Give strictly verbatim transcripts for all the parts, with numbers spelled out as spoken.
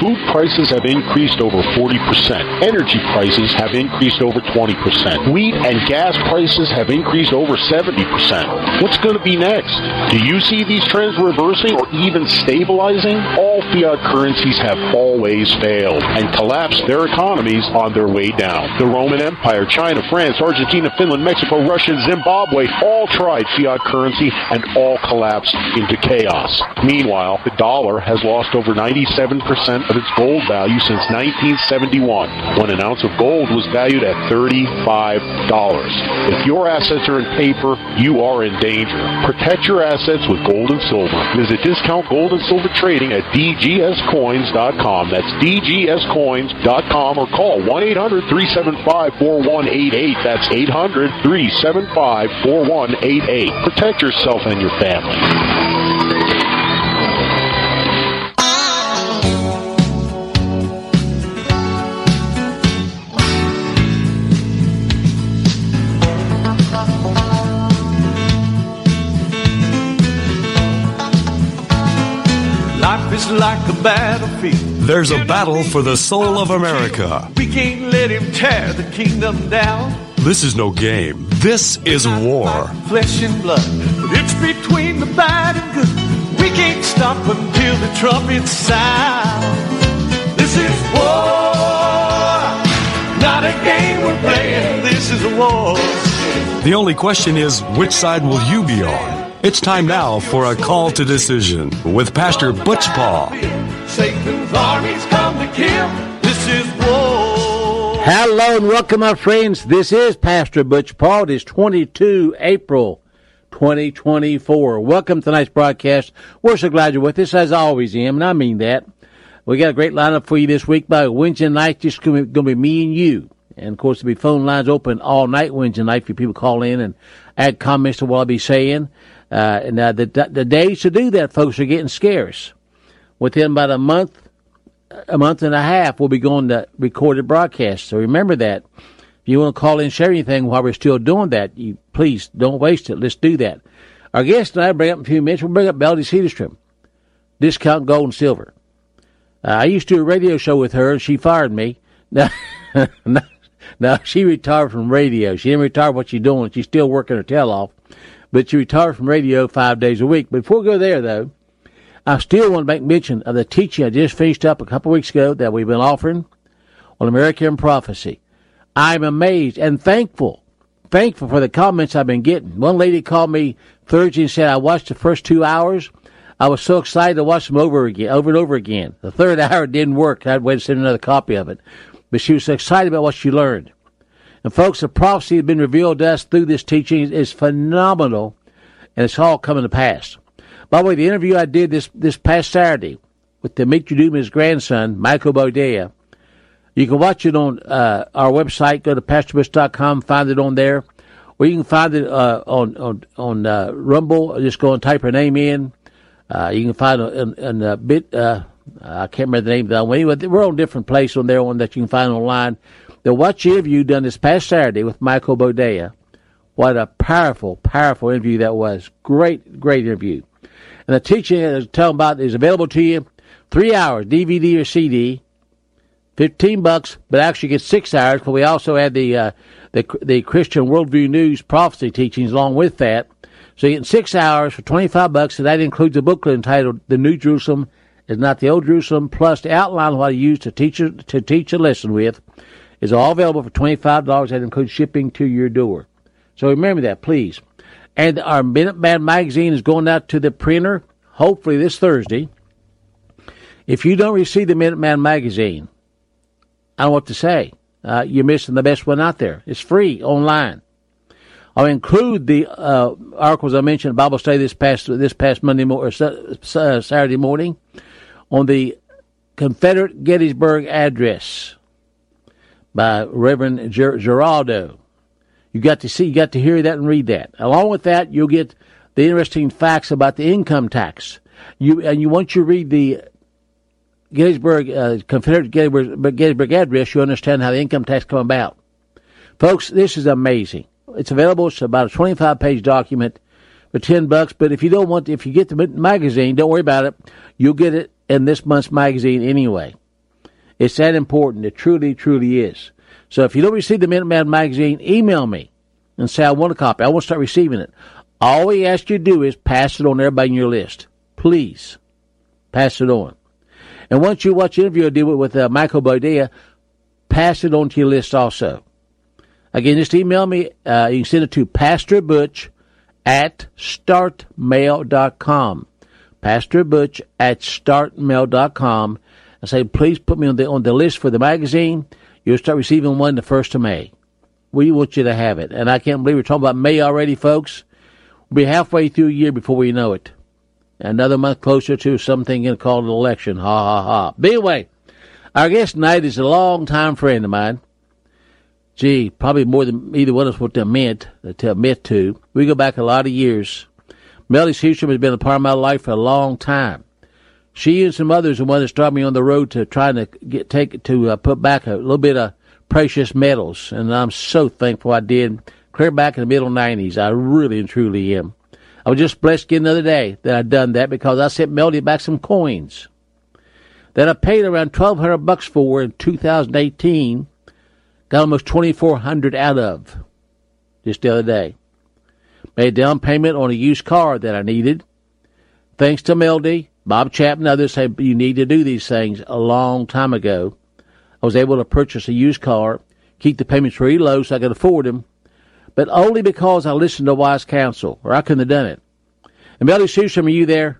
Food prices have increased over forty percent. Energy prices have increased over twenty percent. Wheat and gas prices have increased over seventy percent. What's going to be next? Do you see these trends reversing or even stabilizing? All fiat currencies have always failed and collapsed their economies on their way down. The Roman Empire, China, France, Argentina, Finland, Mexico, Russia, Zimbabwe all tried fiat currency and all collapsed into chaos. Meanwhile, the dollar has lost over ninety-seven percent of its gold value since nineteen seventy-one, when an ounce of gold was valued at thirty-five dollars. If your assets are in paper, you are in danger. Protect your assets with gold and silver. Visit Discount Gold and Silver Trading at d g s coins dot com. That's d g s coins dot com, or call one eight hundred, three seven five, four one eight eight. That's eight hundred, three seven five, four one eight eight. Protect yourself and your family. It's like a battlefield. There's a battle for the soul of America. We can't let him tear the kingdom down. This is no game. This is war. Flesh and blood, but it's between the bad and good. We can't stop until the trumpets sound. This is war, not a game we're playing. This is a war. The only question is, which side will you be on? It's time now for a call to decision with Pastor Butch Paul. Satan's armies come to kill. This is war. Hello and welcome, my friends. This is Pastor Butch Paul. It is twenty-second of April, twenty twenty-four. Welcome to tonight's broadcast. We're so glad you're with us, as I always am, and I mean that. We got a great lineup for you this week. By Wednesday night, just going to be me and you. And, of course, there'll be phone lines open all night Wednesday night for people to call in and add comments to what I'll be saying. Uh, and uh, the the days to do that, folks, are getting scarce. Within about a month, a month and a half, we'll be going to recorded broadcasts. So remember that. If you want to call in and share anything while we're still doing that, you please don't waste it. Let's do that. Our guest tonight, bring up in a few minutes, we'll bring up Melody Cedarstrom, Discount Gold and Silver. Uh, I used to do a radio show with her, and she fired me. Now, now she retired from radio. She didn't retire what she's doing. She's still working her tail off. But she retired from radio five days a week. But before we go there, though, I still want to make mention of the teaching I just finished up a couple of weeks ago that we've been offering on American prophecy. I'm amazed and thankful, thankful for the comments I've been getting. One lady called me Thursday and said, I watched the first two hours. I was so excited to watch them over again, over and over again. The third hour didn't work. I had to wait to send another copy of it. But she was so excited about what she learned. And, folks, the prophecy has been revealed to us through this teaching is phenomenal, and it's all coming to pass. By the way, the interview I did this, this past Saturday with Demetri Duma's grandson, Michael Bodea, you can watch it on uh, our website. Go to pastor butch dot com, find it on there. Or you can find it uh, on on, on uh, Rumble. Just go and type her name in. Uh, you can find it in, in a bit, uh, I can't remember the name of that one. Anyway, we're on different places on there on that you can find online. The Watch interview done this past Saturday with Michael Bodea. What a powerful, powerful interview that was. Great, great interview. And the teaching I was telling about is available to you. Three hours, D V D or C D. Fifteen bucks, but actually get six hours because we also had the, uh, the the Christian Worldview News prophecy teachings along with that. So you get six hours for twenty-five bucks, and that includes a booklet entitled The New Jerusalem is Not the Old Jerusalem, plus the outline of what I use to teach a, to teach a lesson with. Is all available for twenty-five dollars. That includes shipping to your door. So remember that, please. And our Minuteman magazine is going out to the printer, hopefully this Thursday. If you don't receive the Minuteman magazine, I don't know what to say. Uh, you're missing the best one out there. It's free online. I'll include the uh, articles I mentioned, Bible study this past this past Monday mo- or uh, Saturday morning on the Confederate Gettysburg Address by Reverend Ger- Geraldo. You got to see, you got to hear that and read that. Along with that, you'll get the interesting facts about the income tax. You and you once you read the Gettysburg uh, Confederate Gettysburg, Gettysburg Address, you understand how the income tax come about. Folks, this is amazing. It's available. It's about a twenty-five page document for ten bucks. But if you don't want, if you get the magazine, don't worry about it. You'll get it in this month's magazine anyway. It's that important. It truly, truly is. So if you don't receive the Minuteman magazine, email me and say, I want a copy. I want to start receiving it. All we ask you to do is pass it on to everybody in your list. Please, pass it on. And once you watch the interview I did with, with uh, Michael Bodea, pass it on to your list also. Again, just email me. Uh, you can send it to Pastor Butch at start mail dot com. Pastor Butch at start mail dot com. And say, please put me on the on the list for the magazine. You'll start receiving one the first of May. We want you to have it. And I can't believe we're talking about May already, folks. We'll be halfway through a year before we know it. Another month closer to something called an election. Ha, ha, ha. But anyway, our guest tonight is a long-time friend of mine. Gee, probably more than either one of us would admit, to admit to. We go back a lot of years. Melody Seastrom has been a part of my life for a long time. She and some others are the ones that started me on the road to trying to get take to uh, put back a little bit of precious metals, and I'm so thankful I did. Clear back in the middle nineties, I really and truly am. I was just blessed again the other day that I'd done that because I sent Melody back some coins that I paid around twelve hundred bucks for in two thousand eighteen. Got almost twenty-four hundred out of just the other day. Made a down payment on a used car that I needed. Thanks to Melody, Bob Chapman, others say you need to do these things a long time ago. I was able to purchase a used car, keep the payments really low so I could afford them, but only because I listened to wise counsel, or I couldn't have done it. And Melody Seastrom, are you there?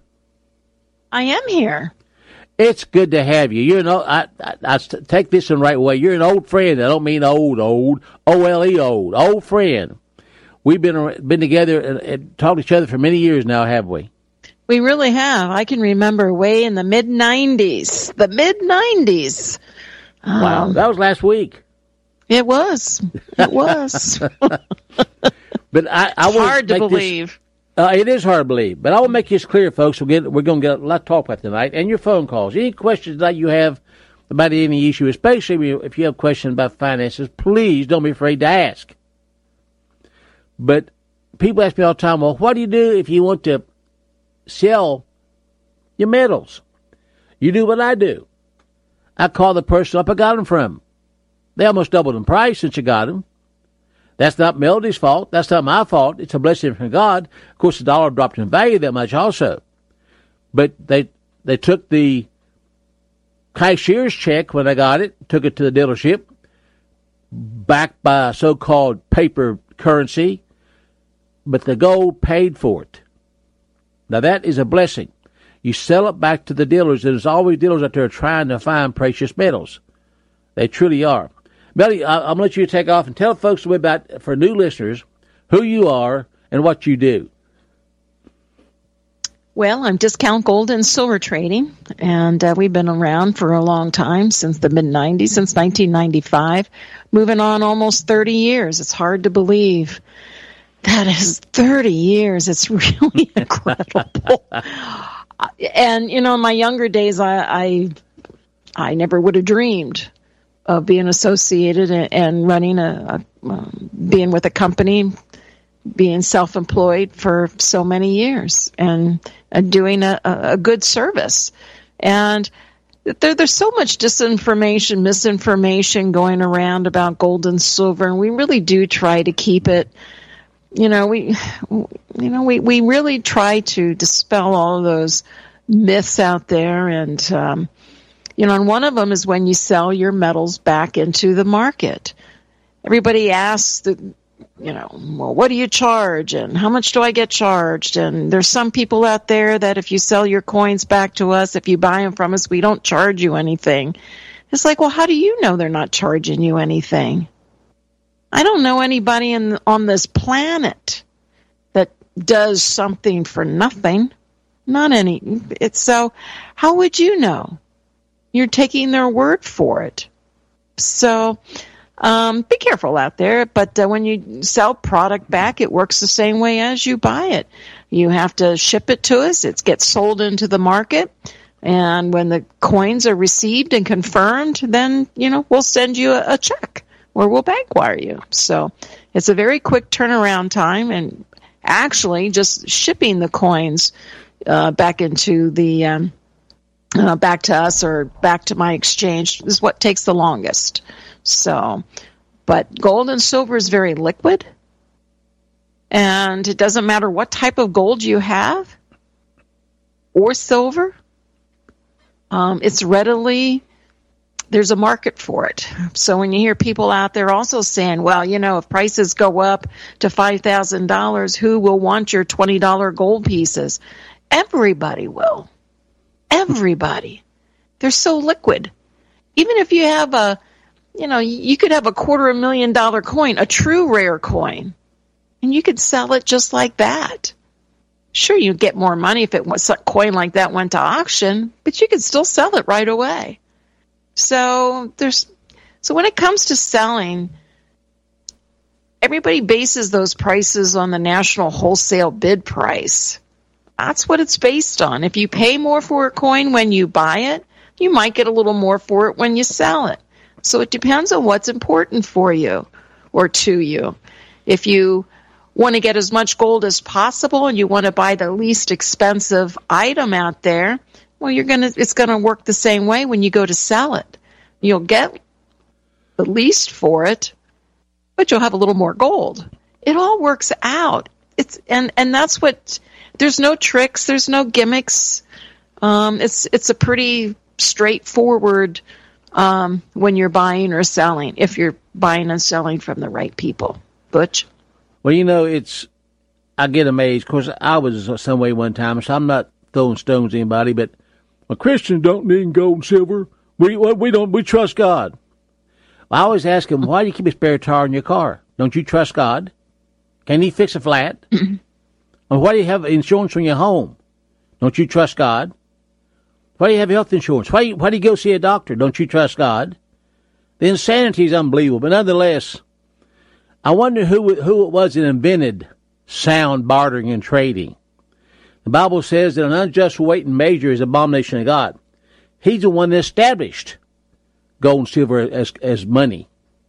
I am here. It's good to have you. You're an old, I, I, I take this in the right way. You're an old friend. I don't mean old, old, O L E, old, old friend. We've been been together and, and talked to each other for many years now, have we? We really have. I can remember way in the mid nineties. The mid nineties. Um, wow, that was last week. It was. It was. But I, I it's hard to believe. This, uh, it is hard to believe. But I will make this clear, folks. We'll get, we're going to get a lot to talk about tonight. And your phone calls. Any questions that you have about any issue, especially if you have questions about finances, please don't be afraid to ask. But people ask me all the time, well, what do you do if you want to sell your metals? You do what I do. I call the person up I got them from. They almost doubled in price since you got them. That's not Melody's fault. That's not my fault. It's a blessing from God. Of course, the dollar dropped in value that much also. But they they took the cashier's check when I got it, took it to the dealership, backed by so-called paper currency, but the gold paid for it. Now, that is a blessing. You sell it back to the dealers, and there's always dealers out there trying to find precious metals. They truly are. Melody, I'm going to let you take off and tell folks a bit about, for new listeners, who you are and what you do. Well, I'm Discount Gold and Silver Trading, and uh, we've been around for a long time, since the mid nineties, since nineteen ninety-five, moving on almost thirty years. It's hard to believe. That is thirty years. It's really incredible. And, you know, in my younger days, I, I, I never would have dreamed of being associated and, and running a, a um, being with a company, being self-employed for so many years, and, and doing a, a good service. And there, there's so much disinformation, misinformation going around about gold and silver, and we really do try to keep it. You know, we, you know, we, we really try to dispel all of those myths out there. And, um, you know, and one of them is when you sell your metals back into the market. Everybody asks, the, you know, well, what do you charge? And how much do I get charged? And there's some people out there that if you sell your coins back to us, if you buy them from us, we don't charge you anything. It's like, well, how do you know they're not charging you anything? I don't know anybody in, on this planet that does something for nothing. Not any. It's so, how would you know? You're taking their word for it. So, um, be careful out there. But uh, when you sell product back, it works the same way as you buy it. You have to ship it to us. It gets sold into the market. And when the coins are received and confirmed, then, you know, we'll send you a, a check. Or we'll bank wire you. So it's a very quick turnaround time, and actually just shipping the coins uh, back into the um, uh, back to us or back to my exchange is what takes the longest. So, but gold and silver is very liquid, and it doesn't matter what type of gold you have or silver. Um, it's readily, there's a market for it. So when you hear people out there also saying, well, you know, if prices go up to five thousand dollars, who will want your twenty dollars gold pieces? Everybody will. Everybody. They're so liquid. Even if you have a, you know, you could have a quarter of a million dollar coin, a true rare coin, and you could sell it just like that. Sure, you'd get more money if it was a coin like that went to auction, but you could still sell it right away. So there's, so when it comes to selling, everybody bases those prices on the national wholesale bid price. That's what it's based on. If you pay more for a coin when you buy it, you might get a little more for it when you sell it. So it depends on what's important for you or to you. If you want to get as much gold as possible and you want to buy the least expensive item out there, well, you're gonna it's gonna work the same way when you go to sell it. You'll get the least for it, but you'll have a little more gold. It all works out. It's and, and that's what, there's no tricks, there's no gimmicks. Um, it's it's a pretty straightforward um, when you're buying or selling, if you're buying and selling from the right people. Butch? Well, you know, it's, I get amazed. Of course, I was some way one time, so I'm not throwing stones at anybody, but well, Christians don't need gold and silver. We we don't, we trust God. I always ask them, why do you keep a spare tire in your car? Don't you trust God? Can he fix a flat? Or why do you have insurance on your home? Don't you trust God? Why do you have health insurance? Why, why do you go see a doctor? Don't you trust God? The insanity is unbelievable, but nonetheless, I wonder who who it was that invented sound bartering and trading. The Bible says that an unjust weight and measure is abomination of God. He's the one that established gold and silver as as money.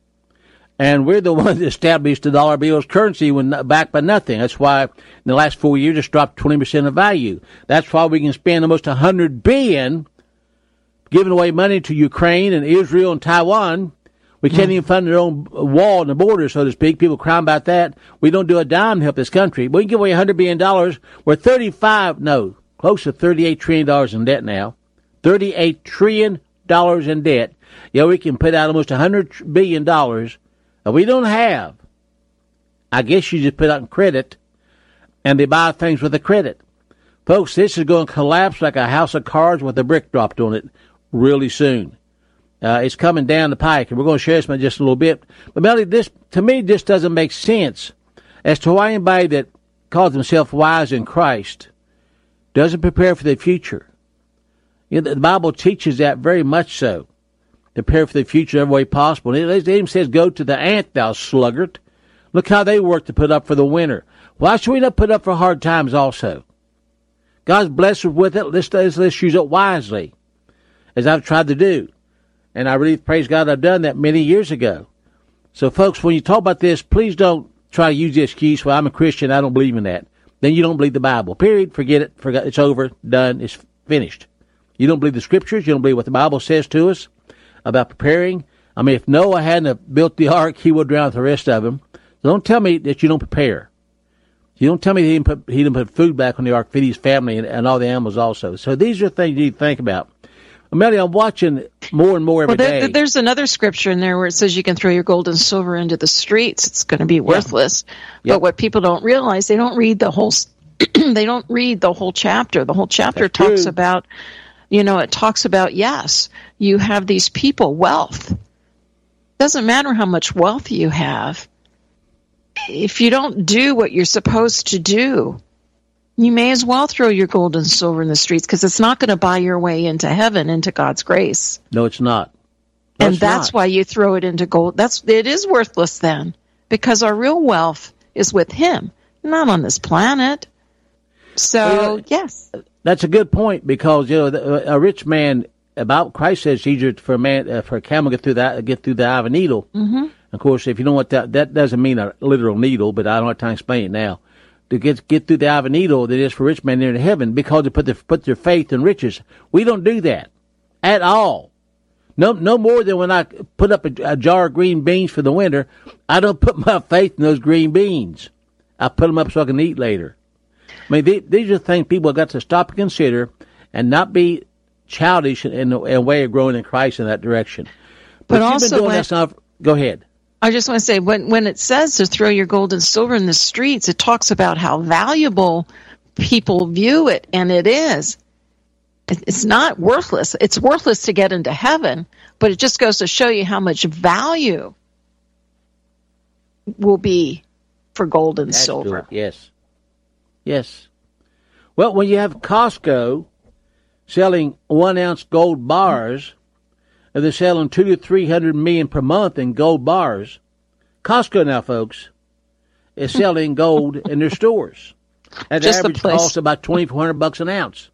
And we're the ones that established the dollar bill as currency when backed by nothing. That's why in the last four years it's dropped twenty percent of value. That's why we can spend almost one hundred billion dollars giving away money to Ukraine and Israel and Taiwan. We can't even fund their own wall on the border, so to speak. People cry about that. We don't do a dime to help this country. We can give away one hundred billion dollars. We're thirty-five, no, close to thirty-eight trillion dollars in debt now. thirty-eight trillion dollars in debt. Yeah, we can put out almost one hundred billion dollars that we don't have. I guess you just put out in credit, and they buy things with the credit. Folks, this is going to collapse like a house of cards with a brick dropped on it really soon. Uh, it's coming down the pike, and we're going to share this in just a little bit. But, Melody, this, to me, this doesn't make sense as to why anybody that calls himself wise in Christ doesn't prepare for the future. You know, the Bible teaches that very much so. Prepare for the future every way possible. And it even says, go to the ant, thou sluggard. Look how they work to put up for the winter. Why should we not put up for hard times also? God's blessed us with it. Let's, let's use it wisely, as I've tried to do. And I really praise God I've done that many years ago. So, folks, when you talk about this, please don't try to use the excuse, well, I'm a Christian, I don't believe in that. Then you don't believe the Bible. Period. Forget it. Forget. It's over. Done. It's finished. You don't believe the Scriptures. You don't believe what the Bible says to us about preparing. I mean, if Noah hadn't built the ark, he would drown with the rest of them. So don't tell me that you don't prepare. You don't tell me he didn't put, he didn't put food back on the ark, feed his family and, and all the animals also. So these are things you need to think about. Melody, I'm watching more and more every well, there, day. There's another scripture in there where it says you can throw your gold and silver into the streets. It's going to be worthless. Yeah. But what people don't realize, they don't read the whole. they don't read the whole chapter. The whole chapter That's talks true. about, you know, it talks about yes, you have these people, wealth. Doesn't matter how much wealth you have. If you don't do what you're supposed to do, you may as well throw your gold and silver in the streets because it's not going to buy your way into heaven, into God's grace. No, it's not. No, and it's that's not. why you throw it into gold. That's it is worthless then, because our real wealth is with Him, not on this planet. So well, yes, that's a good point because you know a rich man. About Christ says it's easier for a man uh, for a camel to get through the get through the eye of a needle. Mm-hmm. Of course, if you know what that that doesn't mean a literal needle, but I don't have time to explain it now. to get get through the eye of a needle than it is for rich men into heaven, because they put their, put their faith in riches. We don't do that at all. No, no more than when I put up a, a jar of green beans for the winter. I don't put my faith in those green beans. I put them up so I can eat later. I mean, they, these are things people have got to stop and consider, and not be childish in, in a way of growing in Christ in that direction. But, but also, doing when, that stuff, go ahead. I just want to say, when when it says to throw your gold and silver in the streets, it talks about how valuable people view it, and it is. It's not worthless. It's worthless to get into heaven, but it just goes to show you how much value will be for gold and That's silver. Good. Yes. Yes. Well, when you have Costco selling one-ounce gold bars, and they're selling two to three hundred million per month in gold bars, Costco now, folks, is selling gold in their stores. At the average cost about twenty-four hundred bucks an ounce.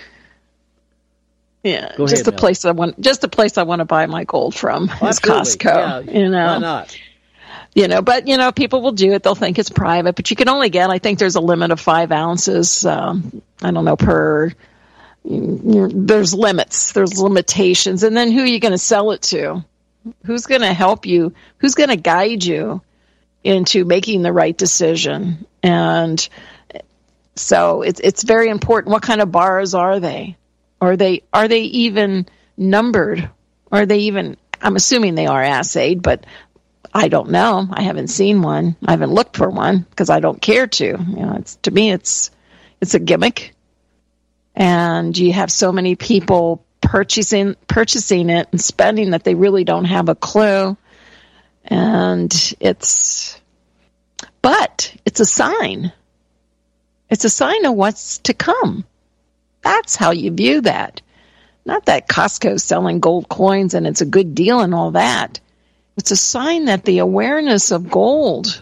Yeah, Go just ahead, the Mel. place I want. Just the place I want to buy my gold from Oh, is absolutely. Costco. Yeah, you know, why not? You know, but you know, people will do it. They'll think it's private, but you can only get. I think there's a limit of five ounces. Um, I don't know per. There's limits. There's limitations, and then who are you going to sell it to? Who's going to help you? Who's going to guide you into making the right decision? And so it's it's very important. What kind of bars are they? Are they are they even numbered? Are they even? I'm assuming they are assayed, but I don't know. I haven't seen one. I haven't looked for one because I don't care to. You know, it's to me, it's it's a gimmick, and you have so many people purchasing purchasing it and spending that they really don't have a clue, and it's. But it's a sign. It's a sign of what's to come. That's how you view that. Not that Costco's selling gold coins and it's a good deal and all that. It's a sign that the awareness of gold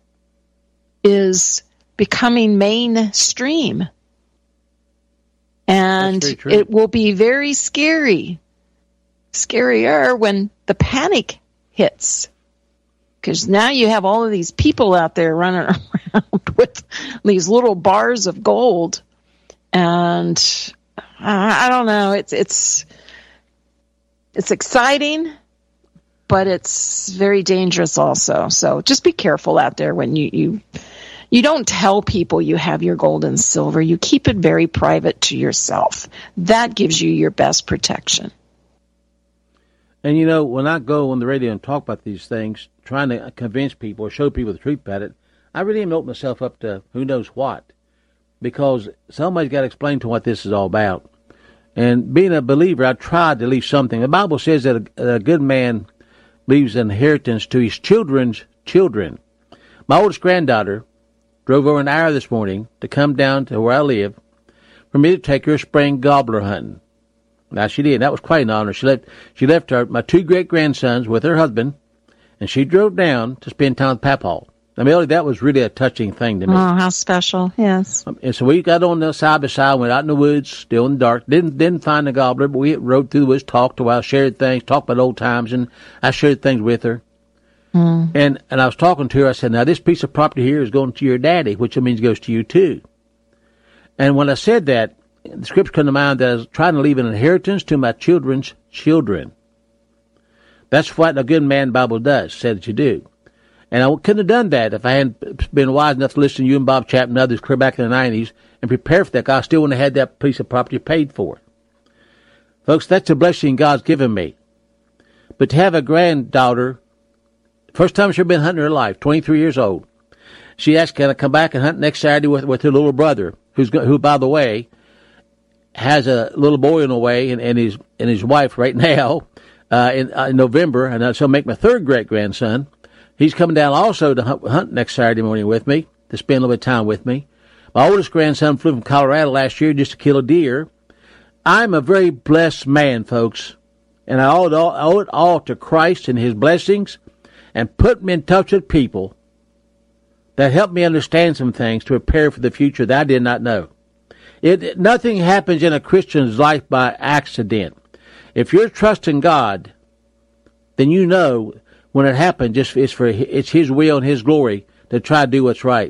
is becoming mainstream. And it will be very scary, scarier when the panic hits. Because now you have all of these people out there running around with these little bars of gold. And I, I don't know, it's it's it's exciting, but it's very dangerous also. So just be careful out there when you, you you don't tell people you have your gold and silver. You keep it very private to yourself. That gives you your best protection. And, you know, when I go on the radio and talk about these things, trying to convince people or show people the truth about it, I really am opening myself up to who knows what, because somebody's got to explain to what this is all about. And being a believer, I tried to leave something. The Bible says that a, a good man leaves an inheritance to his children's children. My oldest granddaughter drove over an hour this morning to come down to where I live for me to take her spring gobbler hunting. Now, she did. That was quite an honor. She left, she left her, my two great-grandsons with her husband, and she drove down to spend time with Papaw. I mean, that was really a touching thing to me. Oh, how special, yes. Um, and so we got on the side by side, went out in the woods, still in the dark. Didn't didn't find the gobbler, but we rode through the woods, talked a while, shared things, talked about old times, and I shared things with her. Mm. And and I was talking to her. I said, now, this piece of property here is going to your daddy, which means it goes to you, too. And when I said that, the scripture came to mind that I was trying to leave an inheritance to my children's children. That's what a good man Bible does, said that you do. And I couldn't have done that if I hadn't been wise enough to listen to you and Bob Chapman and others clear back in the nineties and prepare for that. I still wouldn't have had that piece of property paid for. Folks, that's a blessing God's given me. But to have a granddaughter, first time she's been hunting in her life, twenty-three years old, she asked, can I come back and hunt next Saturday with, with her little brother, who's who, by the way, has a little boy on the way, and, and his and his wife right now uh, in, uh, in November, and uh, so I'll make my third great grandson. He's coming down also to hunt, hunt next Saturday morning with me, to spend a little bit of time with me. My oldest grandson flew from Colorado last year just to kill a deer. I'm a very blessed man, folks, and I owe it all, owe it all to Christ and His blessings, and put me in touch with people that helped me understand some things to prepare for the future that I did not know. It, nothing happens in a Christian's life by accident. If you're trusting God, then you know when it happens, just it's for it's His will and His glory to try to do what's right.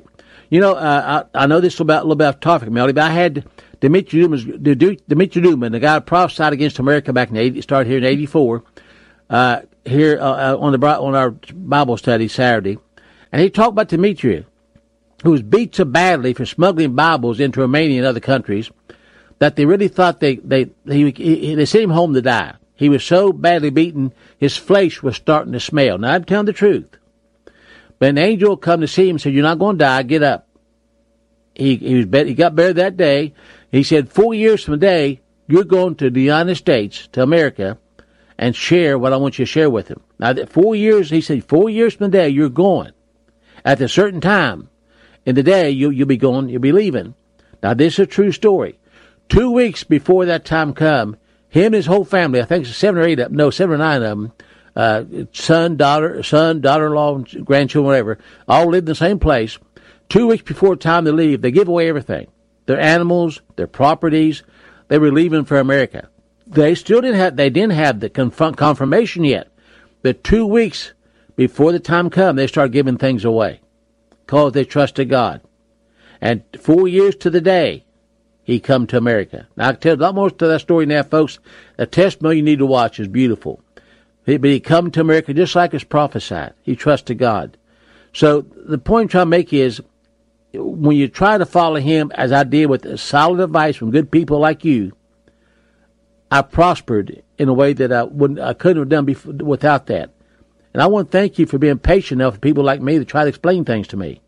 You know, uh, I, I know this is about, a little bit off topic, Melody, but I had Dimitri Duman, Dimitri Duman, the guy who prophesied against America back in the eighties, started here in eighty-four, uh, here uh, on the on our Bible study Saturday, and he talked about Dimitri, who was beat so badly for smuggling Bibles into Romania and other countries that they really thought they they he, he, they sent him home to die. He was so badly beaten, his flesh was starting to smell. Now, I'm telling the truth. But an angel come to see him and said, "You're not going to die. Get up." He he was he got buried that day. He said, four years from today, you're going to the United States, to America, and share what I want you to share with him. Now, four years, he said, four years from today, you're going. At a certain time in the day, you, you'll be going, you'll be leaving. Now, this is a true story. Two weeks before that time come, him and his whole family, I think it's seven or eight of them, no, seven or nine of them, uh, son, daughter, son, daughter-in-law, grandchildren, whatever, all lived in the same place. Two weeks before the time to leave, they give away everything. Their animals, their properties. They were leaving for America. They still didn't have, they didn't have the conf- confirmation yet. But two weeks before the time come, they started giving things away because they trusted God. And four years to the day, he come to America. Now, I can tell you a lot more to that story now, folks. The testimony you need to watch is beautiful. But he come to America just like it's prophesied. He trusted God. So the point I'm trying to make is, when you try to follow him, as I did with solid advice from good people like you, I prospered in a way that I wouldn't, I couldn't have done before, without that. And I want to thank you for being patient enough for people like me to try to explain things to me.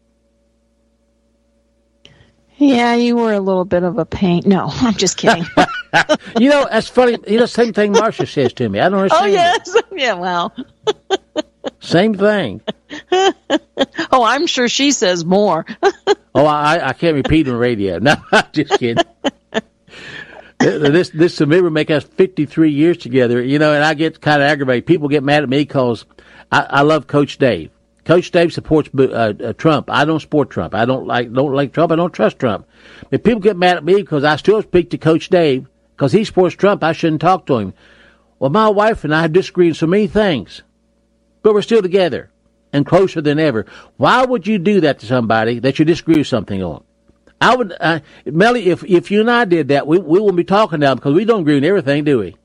Yeah, you were a little bit of a pain. No, I'm just kidding. You know, that's funny. You know, same thing Marcia says to me. I don't understand. Oh, yes. It. Yeah, well. Same thing. Oh, I'm sure she says more. Oh, I, I can't repeat on the radio. No, I'm just kidding. This this will make us fifty-three years together, you know, and I get kind of aggravated. People get mad at me because I, I love Coach Dave. Coach Dave supports uh, uh, Trump. I don't support Trump. I don't like don't like Trump. I don't trust Trump. But people get mad at me because I still speak to Coach Dave because he supports Trump. I shouldn't talk to him. Well, my wife and I disagree on so many things, but we're still together and closer than ever. Why would you do that to somebody that you disagree with something on? I would, uh, Melly, if if you and I did that, we we wouldn't be talking now because we don't agree on everything, do we?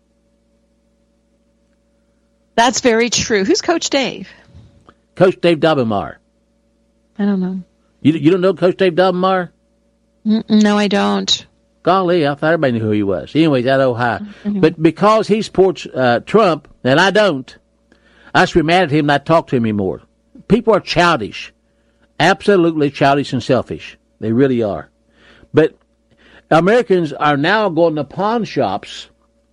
That's very true. Who's Coach Dave? Coach Dave Dobbenmeyer. I don't know. You you don't know Coach Dave Dobbenmeyer? No, I don't. Golly, I thought everybody knew who he was. Anyways, out of Ohio. Mm-hmm. But because he supports uh, Trump, and I don't, I should be mad at him and not talk to him anymore. People are childish. Absolutely childish and selfish. They really are. But Americans are now going to pawn shops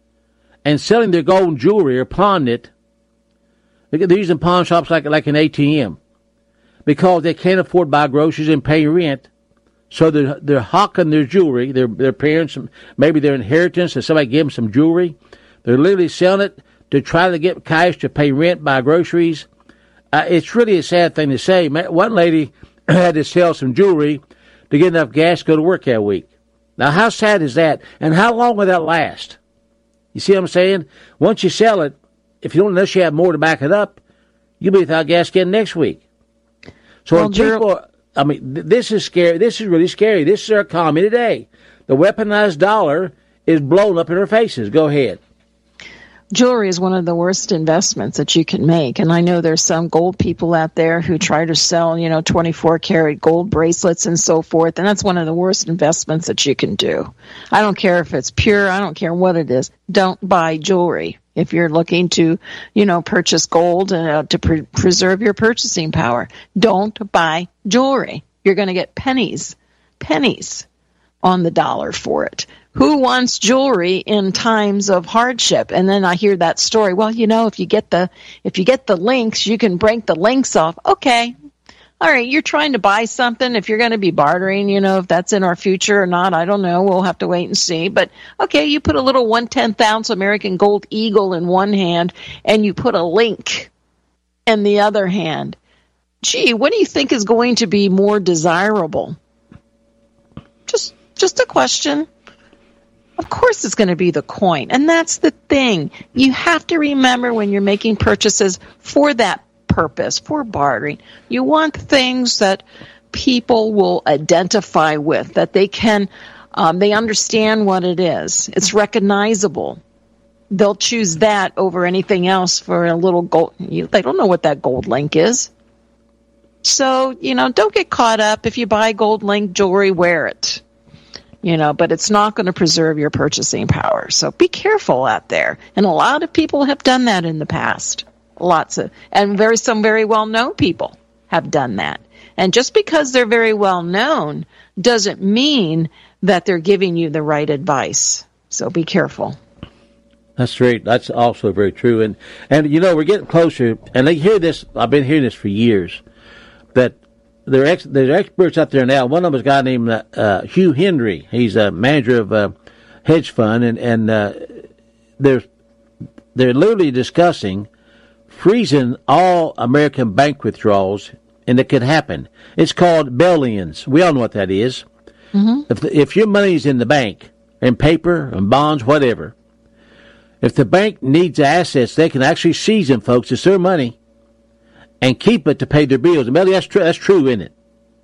and selling their gold jewelry or pawning it. They're using pawn shops like, like an A T M because they can't afford to buy groceries and pay rent. So they're, they're hawking their jewelry, their, their parents, maybe their inheritance, or somebody gave them some jewelry. They're literally selling it to try to get cash to pay rent, buy groceries. Uh, it's really a sad thing to say. One lady had to sell some jewelry to get enough gas to go to work that week. Now, how sad is that? And how long will that last? You see what I'm saying? Once you sell it, if you don't, unless you have more to back it up, you'll be without gas again next week. So well, people, I mean, th- this is scary. This is really scary. This is our economy today. The weaponized dollar is blown up in our faces. Go ahead. Jewelry is one of the worst investments that you can make. And I know there's some gold people out there who try to sell, you know, twenty-four karat gold bracelets and so forth. And that's one of the worst investments that you can do. I don't care if it's pure. I don't care what it is. Don't buy jewelry. If you're looking to, you know, purchase gold uh, to pre- preserve your purchasing power, don't buy jewelry. You're going to get pennies, pennies on the dollar for it. Who wants jewelry in times of hardship? And then I hear that story. Well, you know, if you get the if you get the links, you can break the links off. Okay. All right, you're trying to buy something. If you're going to be bartering, you know, if that's in our future or not, I don't know. We'll have to wait and see. But, okay, you put a little one-tenth ounce American Gold Eagle in one hand, and you put a link in the other hand. Gee, what do you think is going to be more desirable? Just, just a question. Of course it's going to be the coin. And that's the thing. You have to remember when you're making purchases for that purpose, for bartering. You want things that people will identify with, that they can, um, they understand what it is. It's recognizable. They'll choose that over anything else for a little gold. You, they don't know what that gold link is. So, you know, don't get caught up. If you buy gold link jewelry, wear it. You know, but it's not going to preserve your purchasing power. So be careful out there. And a lot of people have done that in the past. Lots of, and very, some very well-known people have done that. And just because they're very well-known doesn't mean that they're giving you the right advice. So be careful. That's great. That's also very true. And, and you know, we're getting closer, and I hear this, I've been hearing this for years, that there are, ex, there are experts out there now. One of them is a guy named uh, Hugh Henry. He's a manager of a hedge fund, and, and uh, they're, they're literally discussing freezing all American bank withdrawals, and it could happen. It's called bail-ins. We all know what that is. Mm-hmm. If, the, if your money's in the bank, in paper, in bonds, whatever, if the bank needs assets, they can actually seize them, folks. It's their money, and keep it to pay their bills. And Melody, that's true. That's true, isn't it?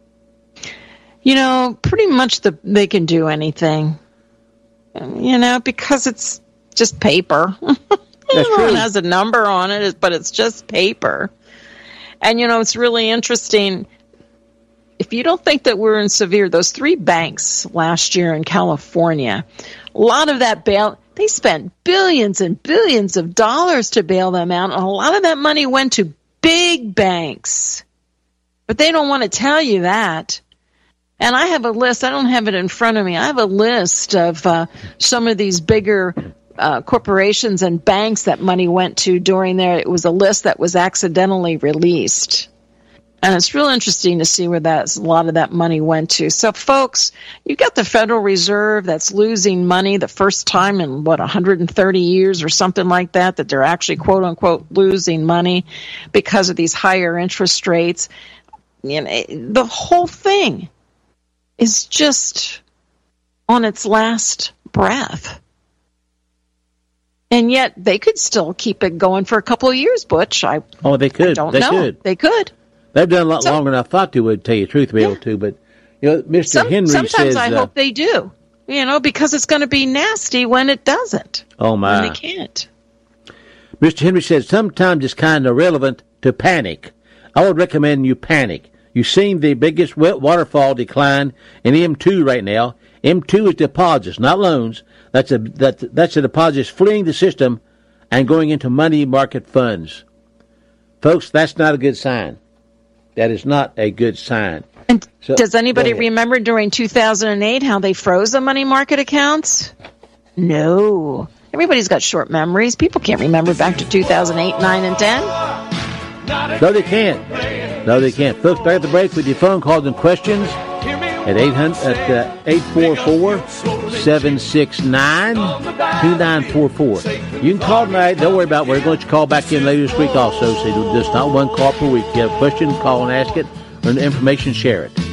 You know, pretty much the, they can do anything. You know, because it's just paper. That's true. It has a number on it, but it's just paper. And you know, it's really interesting. If you don't think that we're in severe, those three banks last year in California, a lot of that bail. They spent billions and billions of dollars to bail them out, and a lot of that money went to big banks. But they don't want to tell you that. And I have a list. I don't have it in front of me. I have a list of uh, some of these bigger uh, corporations and banks that money went to during there. It was a list that was accidentally released. And it's real interesting to see where that a lot of that money went to. So, folks, you've got the Federal Reserve that's losing money the first time in, what, one hundred thirty years or something like that, that they're actually, quote-unquote, losing money because of these higher interest rates. You know, the whole thing is just on its last breath. And yet they could still keep it going for a couple of years, Butch. I, oh, they could. I don't they know. Could. They could. They've done a lot so, longer than I thought they would, tell you the truth, to be yeah. able to. But, you know, Mister Some, Henry sometimes says... Sometimes I uh, hope they do, you know, because it's going to be nasty when it doesn't. Oh, my. When they can't. Mister Henry says, sometimes it's kind of relevant to panic. I would recommend you panic. You've seen the biggest wet waterfall decline in M two right now. M two is deposits, not loans. That's a that, that's a deposits fleeing the system and going into money market funds. Folks, that's not a good sign. That is not a good sign. And so, does anybody remember during two thousand eight how they froze the money market accounts? No. Everybody's got short memories. People can't remember back to two thousand eight, nine, and ten. No, they can't. No, they can't. Folks, back at the break with your phone calls and questions at eight hundred at uh, eight four four, seven six nine, two nine four four. You can call tonight. Don't worry about it. We're going to call back in later this week also. So just not one call per week. If you have a question, call and ask it. Or information, share it.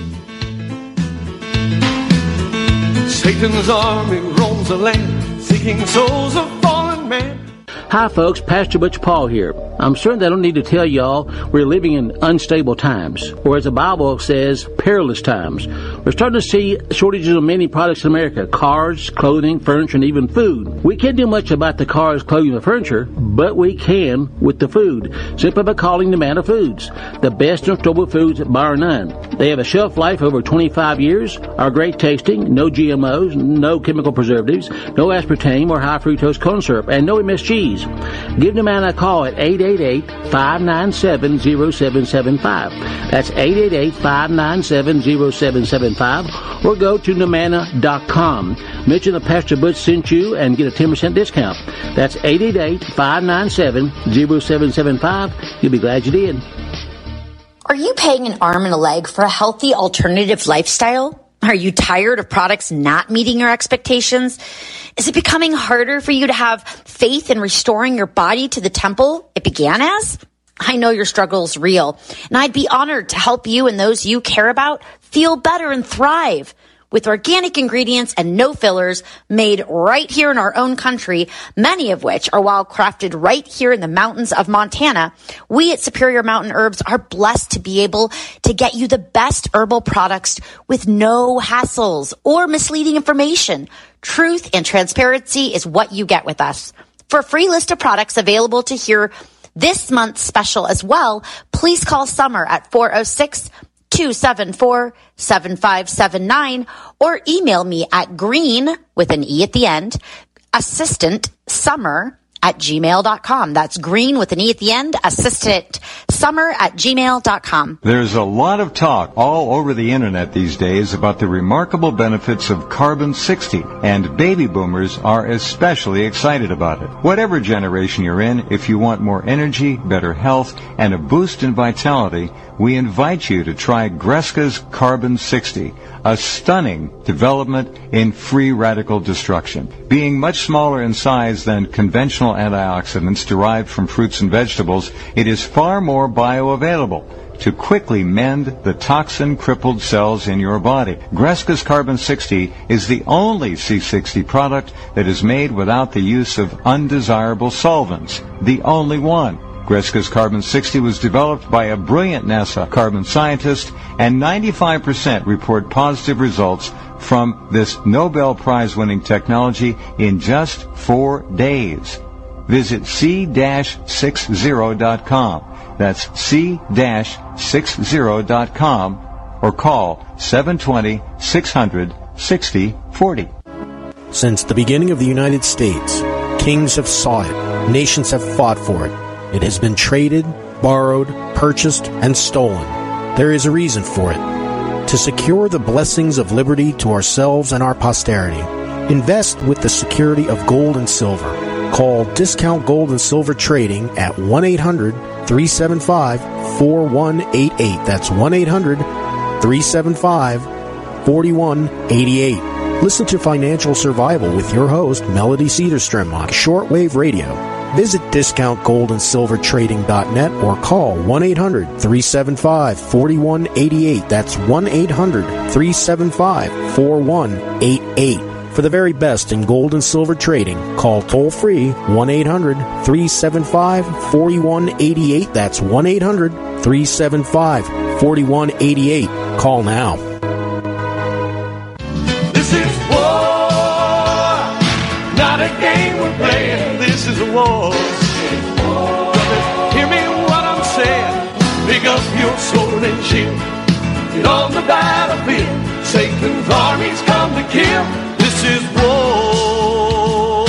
Satan's army roams the land, seeking souls of fallen man. Hi, folks. Pastor Butch Paul here. I'm certain I don't need to tell y'all we're living in unstable times, or as the Bible says, perilous times. We're starting to see shortages of many products in America: cars, clothing, furniture, and even food. We can't do much about the cars, clothing, and furniture, but we can with the food, simply by calling Nomana Foods, the best in storable foods bar none. They have a shelf life over twenty-five years, are great tasting, no G M Os, no chemical preservatives, no aspartame or high fructose corn syrup, and no M S Gs. Give Nomana a call at eight eight eight, five nine seven, zero seven seven five. That's eight eight eight, five nine seven, zero seven seven five. Or go to Nomana dot com. Mention that Pastor Butch sent you and get a ten percent discount. That's eight eight eight, five nine seven, zero seven seven five. You'll be glad you did. Are you paying an arm and a leg for a healthy alternative lifestyle? Are you tired of products not meeting your expectations? Is it becoming harder for you to have faith in restoring your body to the temple it began as? I know your struggle is real, and I'd be honored to help you and those you care about feel better and thrive. with organic ingredients and no fillers made right here in our own country, many of which are wild crafted right here in the mountains of Montana. We at Superior Mountain Herbs are blessed to be able to get you the best herbal products with no hassles or misleading information. Truth and transparency is what you get with us. For a free list of products available to hear this month's special as well, please call Summer at four oh six, two seven four, seven five seven nine or email me at green, with an E at the end, assistant summer at gmail dot com. That's green with an E at the end, assistant summer at gmail dot com. There's a lot of talk all over the internet these days about the remarkable benefits of Carbon sixty, and baby boomers are especially excited about it. Whatever generation you're in, if you want more energy, better health, and a boost in vitality, we invite you to try Greska's Carbon sixty, a stunning development in free radical destruction. Being much smaller in size than conventional antioxidants derived from fruits and vegetables, it is far more bioavailable to quickly mend the toxin-crippled cells in your body. Greska's Carbon sixty is the only C sixty product that is made without the use of undesirable solvents. The only one. Greska's Carbon sixty was developed by a brilliant NASA carbon scientist, and ninety-five percent report positive results from this Nobel Prize-winning technology in just four days. Visit C sixty dot com. That's C sixty dot com or call seven two zero, six hundred, sixty forty. Since the beginning of the United States, kings have sought it, nations have fought for it. It has been traded, borrowed, purchased, and stolen. There is a reason for it. To secure the blessings of liberty to ourselves and our posterity, invest with the security of gold and silver. Call Discount Gold and Silver Trading at one eight hundred, three seven five, four one eight eight. That's one eight hundred, three seven five, four one eight eight. Listen to Financial Survival with your host, Melody Cedarstrom, on Shortwave Radio. Visit discount gold and silver trading dot net or call one eight hundred, three seven five, four one eight eight. That's one eight hundred, three seven five, four one eight eight. For the very best in gold and silver trading, call toll-free one eight hundred, three seven five, four one eight eight. That's one eight hundred, three seven five, four one eight eight. Call now. This is war, not a game we're playing. This is a war. Brothers, hear me what I'm saying. Pick up your sword and shield. Get on the battlefield. Satan's armies come to kill. This is war.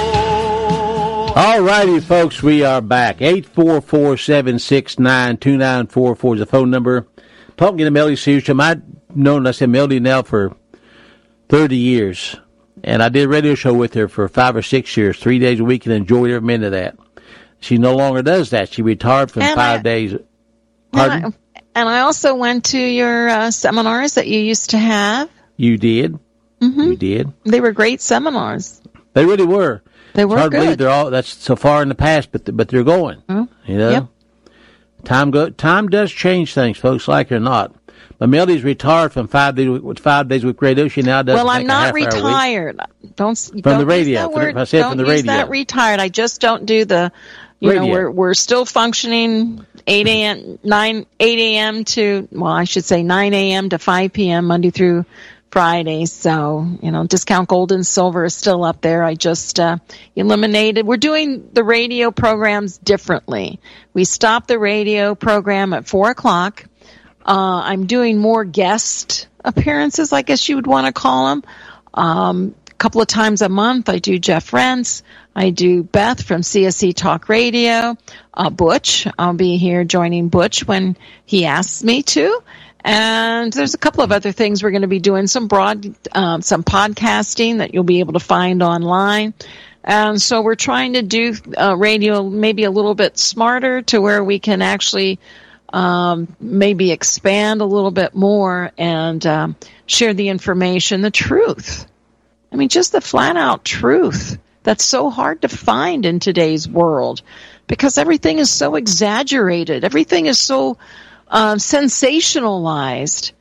All righty, folks, we are back. eight four four, seven six nine, two nine four four is the phone number. Talking to Melody Cedarstrom. I've known, I said, Melody now for thirty years. And I did a radio show with her for five or six years, three days a week, and enjoyed every minute of that. She no longer does that. She retired from and five I, days. Pardon? And I, and I also went to your uh, seminars that you used to have. You did. Mm-hmm. You did. They were great seminars. They really were. They were it's hard good. to believe they're all, that's so far in the past, but but they're going. Mm-hmm. You know, yep. time go time does change things, folks, like it or not. But Melody's retired from five days with five days with radio. She now does. Well, I'm not retired. Don't from don't the radio. Use that word. I said don't from the use radio. that retired. I just don't do the. You radio. know, we're we're still functioning eight a.m. nine eight a.m. to well, I should say nine a.m. to five p.m. Monday through Friday. So you know, Discount Gold and Silver is still up there. I just uh, eliminated. We're doing the radio programs differently. We stopped the radio program at four o'clock. Uh, I'm doing more guest appearances, I guess you would want to call them. Um, a couple of times a month, I do Jeff Rentz. I do Beth from C S C Talk Radio. Uh, Butch, I'll be here joining Butch when he asks me to. And there's a couple of other things we're going to be doing. Some broad, um, some podcasting that you'll be able to find online. And so we're trying to do uh, radio maybe a little bit smarter to where we can actually Um, maybe expand a little bit more and um, share the information, the truth. I mean, just the flat-out truth that's so hard to find in today's world because everything is so exaggerated. Everything is so um, sensationalized.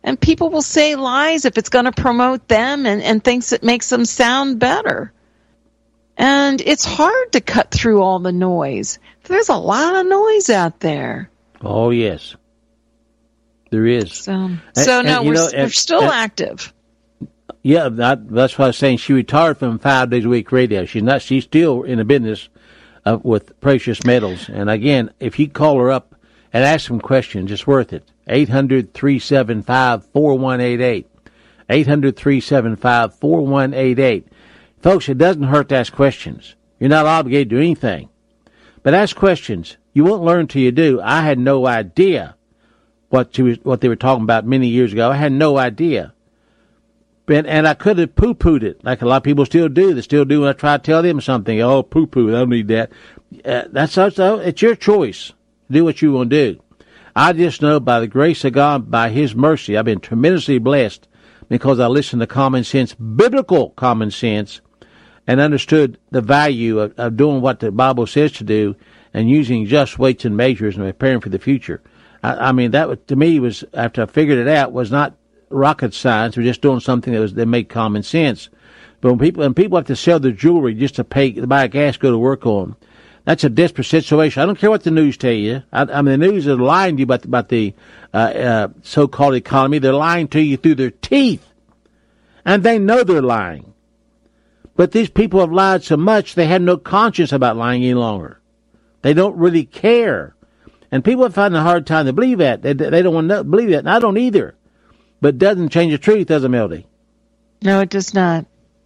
And people will say lies if it's going to promote them and, and thinks it makes them sound better. And it's hard to cut through all the noise. There's a lot of noise out there. Oh, yes. There is. So, and, so no, and, we're, know, we're and, still and, active. Yeah, that, that's why I was saying she retired from five days a week radio. She's not. She's still in the business uh, with precious metals. And again, if you call her up and ask some questions, it's worth it. eight hundred, three seven five, four one eight eight. eight hundred, three seven five, four one eight eight. Folks, it doesn't hurt to ask questions. You're not obligated to do anything. But ask questions. You won't learn till you do. I had no idea what she was, what they were talking about many years ago. I had no idea. And, and I could have poo-pooed it, like a lot of people still do. They still do when I try to tell them something. Oh, poo-poo, I don't need that. Uh, that's also, it's your choice. Do what you want to do. I just know by the grace of God, by His mercy, I've been tremendously blessed because I listened to common sense, biblical common sense, and understood the value of, of doing what the Bible says to do and using just weights and measures and preparing for the future. I, I mean, that was, to me was, after I figured it out, was not rocket science. We're just doing something that was that made common sense. But when people when people have to sell their jewelry just to pay to buy gas, go to work on, that's a desperate situation. I don't care what the news tell you. I, I mean, the news is lying to you about about the uh, uh, so-called economy. They're lying to you through their teeth, and they know they're lying. But these people have lied so much they have no conscience about lying any longer. They don't really care, and people are finding a hard time to believe that. They they don't want to believe that, and I don't either. But it doesn't change the truth, does it, Melody? No, it does not.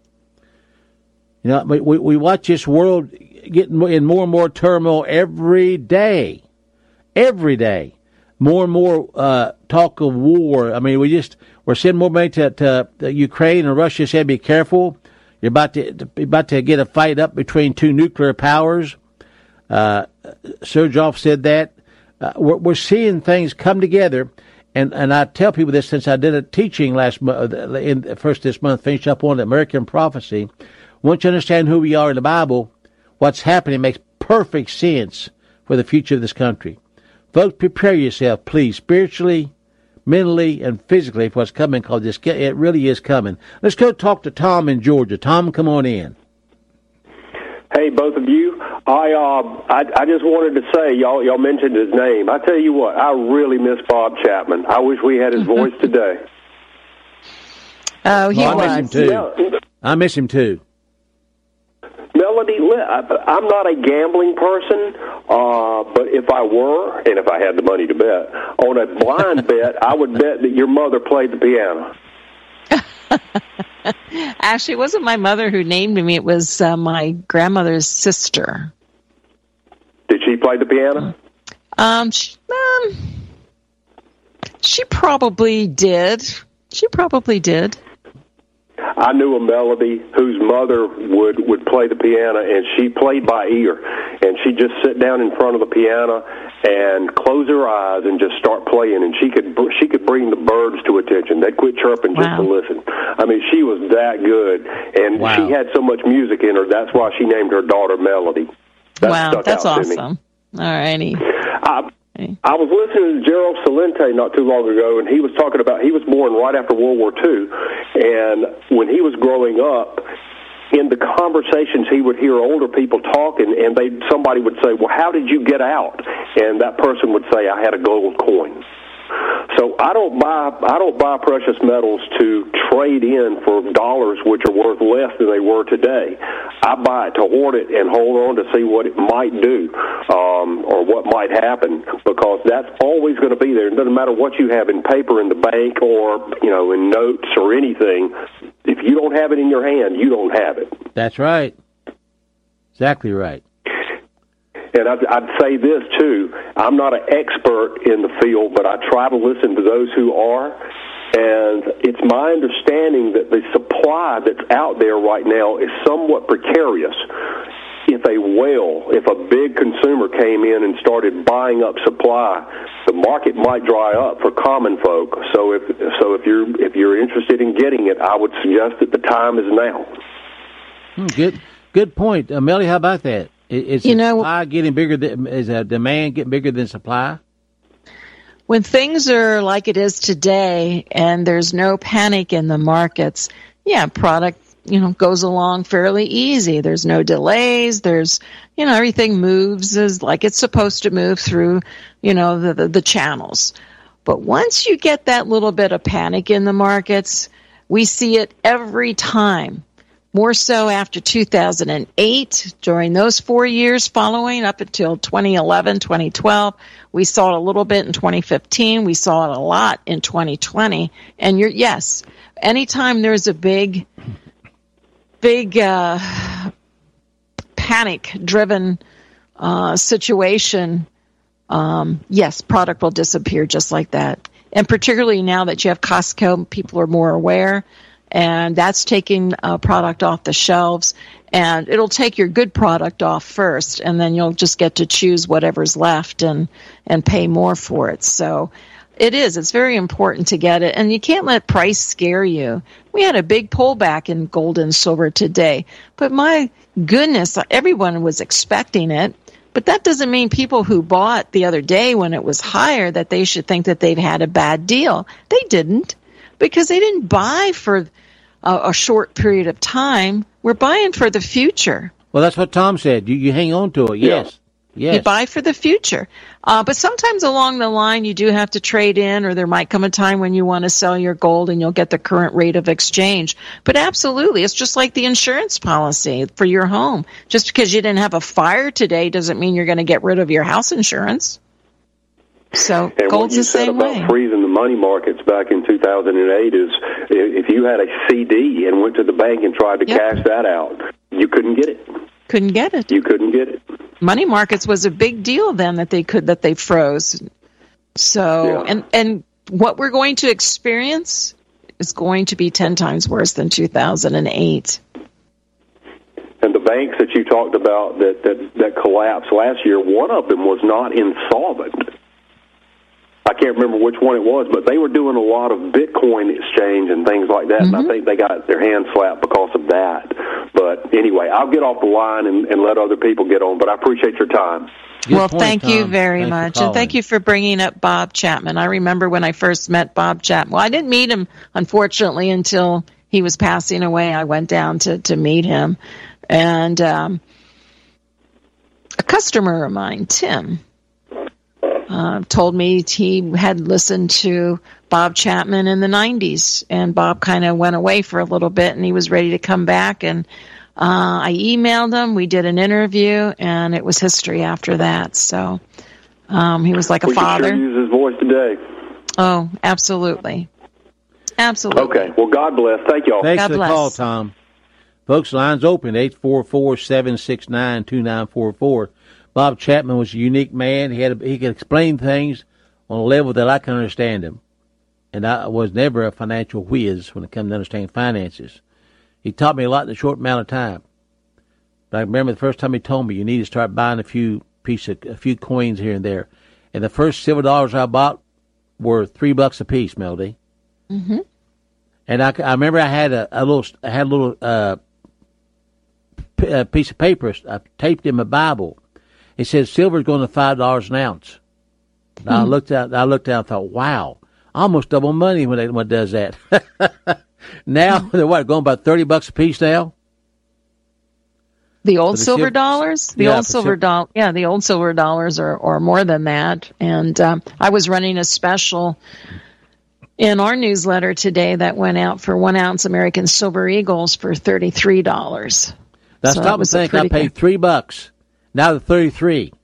You know, we, we watch this world get in more and more turmoil every day. Every day. More and more uh, talk of war. I mean, we just, we're sending more money to, to, to Ukraine, and Russia said, be careful. You're about to, to about to get a fight up between two nuclear powers. Uh, Sergov said that. Uh, we're, we're seeing things come together. And and I tell people this since I did a teaching last month, in first this month, finished up on the American prophecy. Once you understand who we are in the Bible, what's happening makes perfect sense for the future of this country. Folks, prepare yourself, please, spiritually, mentally, and physically for what's coming, because this, it really is coming. Let's go talk to Tom in Georgia. Tom, come on in. Hey, both of you. I uh, I, I just wanted to say, y'all y'all mentioned his name. I tell you what, I really miss Bob Chapman. I wish we had his voice today. Oh, he oh, was. I miss him too. Yeah. I miss him too. Melody, I'm not a gambling person, uh, but if I were, and if I had the money to bet, on a blind bet, I would bet that your mother played the piano. Actually, it wasn't my mother who named me. It was uh, my grandmother's sister. Did she play the piano? Um, she, um, she probably did. She probably did. I knew a Melody whose mother would, would play the piano, and she played by ear. And she'd just sit down in front of the piano and close her eyes and just start playing. And she could she could bring the birds to attention. They'd quit chirping just wow. to listen. I mean, she was that good. And wow. she had so much music in her, that's why she named her daughter Melody. That wow, that's awesome. All righty. I, I was listening to Gerald Celente not too long ago, and he was talking about, he was born right after World War Two, and when he was growing up, in the conversations he would hear older people talking, and they somebody would say, well, how did you get out? And that person would say, I had a gold coin. So I don't buy I don't buy precious metals to trade in for dollars which are worth less than they were today. I buy it to hoard it and hold on to see what it might do, um, or what might happen, because that's always going to be there. It doesn't matter what you have in paper in the bank or, you know, in notes or anything. If you don't have it in your hand, you don't have it. That's right. Exactly right. And I'd, I'd say this, too. I'm not an expert in the field, but I try to listen to those who are. And it's my understanding that the supply that's out there right now is somewhat precarious. If a whale, if a big consumer came in and started buying up supply, the market might dry up for common folk. So if so, if you're if you're interested in getting it, I would suggest that the time is now. Hmm, good, good point, uh, Melly. How about that? Is you know, supply getting bigger? Than, is a demand getting bigger than supply? when things are like it is today and there's no panic in the markets, yeah, product, you know, goes along fairly easy. There's no delays. There's, you know, everything moves as like it's supposed to move through, you know, the, the, the channels. But once you get that little bit of panic in the markets, we see it every time. More so after two thousand eight, during those four years following up until twenty eleven, twenty twelve. We saw it a little bit in twenty fifteen. We saw it a lot in twenty twenty. And you're, yes, anytime there's a big, big uh, panic-driven uh, situation, um, yes, product will disappear just like that. And particularly now that you have Costco, people are more aware. And that's taking a product off the shelves, and it'll take your good product off first, and then you'll just get to choose whatever's left and, and pay more for it. So it is. It's very important to get it, and you can't let price scare you. We had a big pullback in gold and silver today, but my goodness, everyone was expecting it. But that doesn't mean people who bought the other day when it was higher that they should think that they've had a bad deal. They didn't, because they didn't buy for a, a short period of time. We're buying for the future. Well, that's what Tom said. You, you hang on to it. Yes. Yes. You buy for the future. Uh, but sometimes along the line, you do have to trade in, or there might come a time when you want to sell your gold and you'll get the current rate of exchange. But absolutely, it's just like the insurance policy for your home. Just because you didn't have a fire today doesn't mean you're going to get rid of your house insurance. So and gold's the same way. What you said about way. freezing the money markets back in two thousand eight is if you had a C D and went to the bank and tried to yep. cash that out, you couldn't get it. Couldn't get it. You couldn't get it. Money markets was a big deal then that they could that they froze. So yeah. and and what we're going to experience is going to be ten times worse than two thousand eight. And the banks that you talked about that, that, that collapsed last year, one of them was not insolvent. I can't remember which one it was, but they were doing a lot of Bitcoin exchange and things like that, mm-hmm. and I think they got their hands slapped because of that. But anyway, I'll get off the line and, and let other people get on, but I appreciate your time. Good well, point, thank Tom. you very Thanks much, and thank you for bringing up Bob Chapman. I remember when I first met Bob Chapman. Well, I didn't meet him, unfortunately, until he was passing away. I went down to, to meet him, and um, a customer of mine, Tim, Uh, told me he had listened to Bob Chapman in the nineties, and Bob kind of went away for a little bit, and he was ready to come back. And uh, I emailed him. We did an interview, and it was history after that. So um, he was like a we father. We can sure use his voice today. Oh, absolutely, absolutely. Okay. Well, God bless. Thank y'all. Thanks God for the bless. call, Tom. Folks, lines open eight four four, seven six nine, two nine four four. Bob Chapman was a unique man. He had a, he could explain things on a level that I can understand him. And I was never a financial whiz when it comes to understanding finances. He taught me a lot in a short amount of time. But I remember the first time he told me you need to start buying a few piece of, a few coins here and there. And the first silver dollars I bought were three bucks a piece, Melody. Mm-hmm. And I, I remember I had a, a little I had a little uh, p- a piece of paper I taped in my Bible. It says silver's going to five dollars an ounce. Mm-hmm. I looked out. I looked out and thought, "Wow, almost double money when it, when it does that." Now they're what going about thirty bucks a piece now. The old the silver sil- dollars, the yeah, old silver sil- doll, yeah, the old silver dollars are, are more than that. And um, I was running a special in our newsletter today that went out for one ounce American Silver Eagles for thirty three dollars. Now so stop and think. I paid three bucks. Now the thirty-three